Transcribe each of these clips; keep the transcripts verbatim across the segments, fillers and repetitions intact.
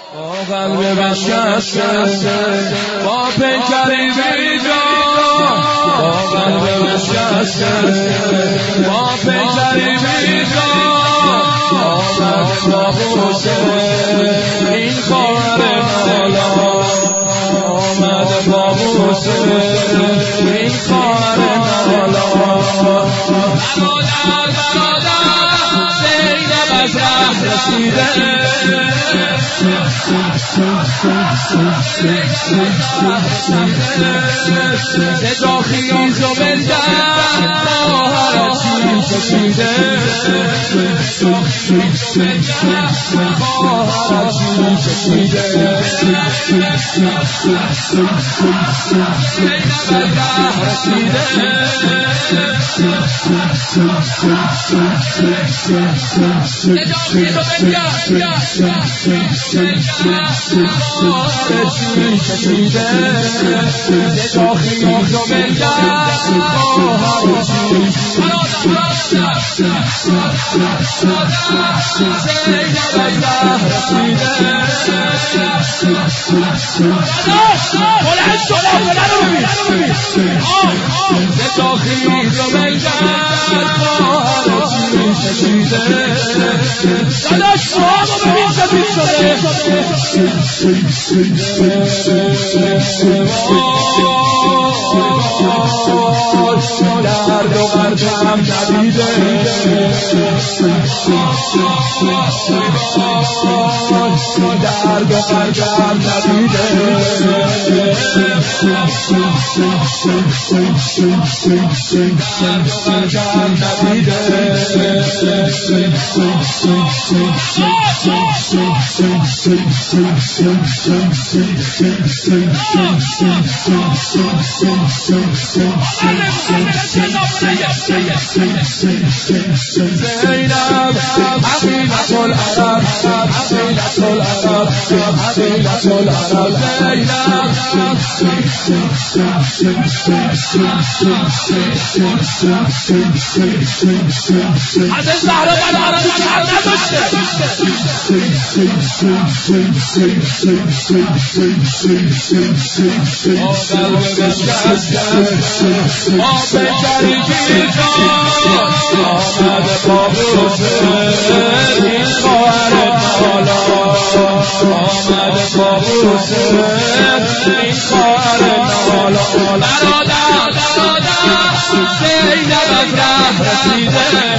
با قلب بشکسته با پیکری بیجان با قلب بشکسته با پیکری بیجان آمد با حسین این خواهر نالا آمد با حسین این خواهر نالا برادر برادر زینب از ره رسیده زجا خیز و بلدن خواهر چین کشیده خواهر چین کشیده زجا خیز و درد و قربم ندیده درد و قربم ندیده زینب حقیقت العرب حقیقت العرب حقیقت العرب زینب از زهرا العرب کم نداشته با قلب بشکسته با پیکری بیجان آمد با حسین این خواهر نالا آمد با حسین این خواهر نالا برادر برادر زینب از ره رسیده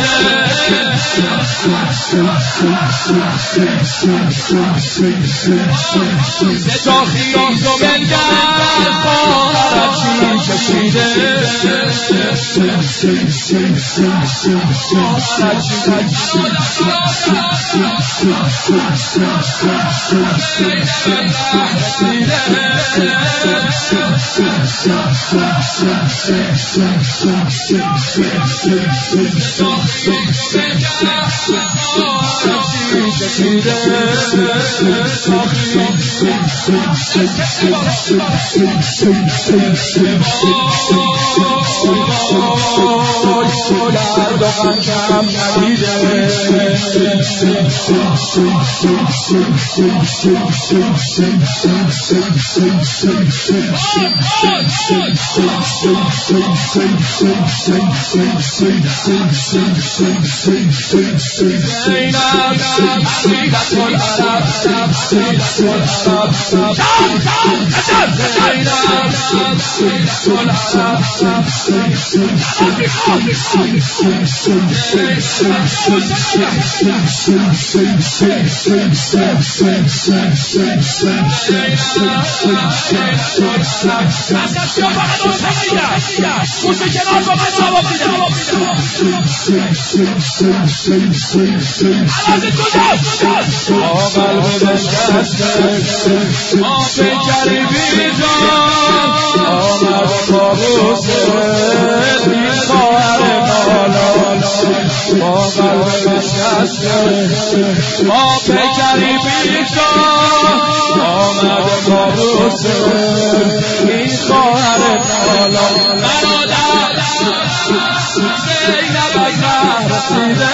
زجا خیز و بلگرد خواهر چین کشیده درد و قربم ندیده با قلب بشکسته با پیکری بیجان آمد با حسین این خواهر نالا با قلب بشکسته با پیکری بیجان آمد با حسین این خواهر نالا برادر زینب از ره رسیده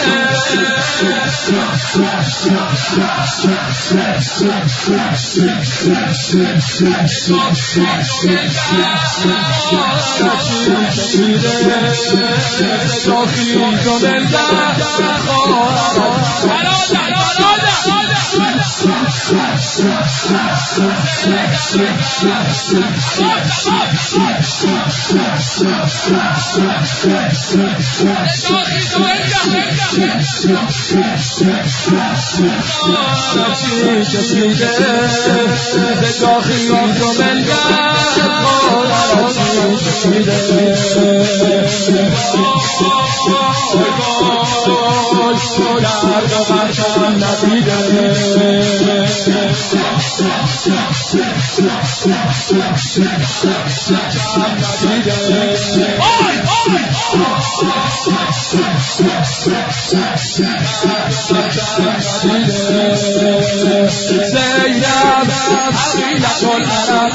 زینب حقیقت العرب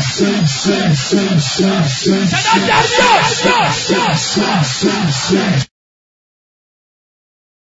صدا در بیار